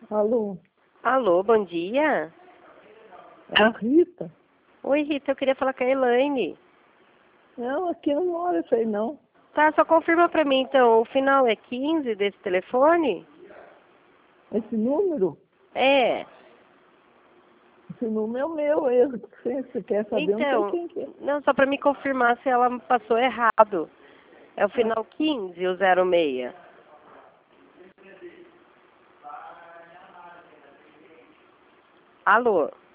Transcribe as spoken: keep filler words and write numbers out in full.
Alô? Alô, bom dia. É a Rita? Oi, Rita, eu queria falar com a Elaine. Não, aqui não mora isso aí, não. Tá, só confirma pra mim, então, o final é quinze desse telefone? Esse número? É. Esse número é o meu. Eu, se você quer saber, eu não sei Então, quem que é. não, só pra me confirmar se ela me passou errado. É o final quinze, o zero seis. Alô?